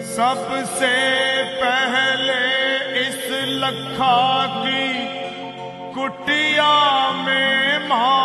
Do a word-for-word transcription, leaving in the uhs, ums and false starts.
सबसे पहले इस लखा की कुटिया में मां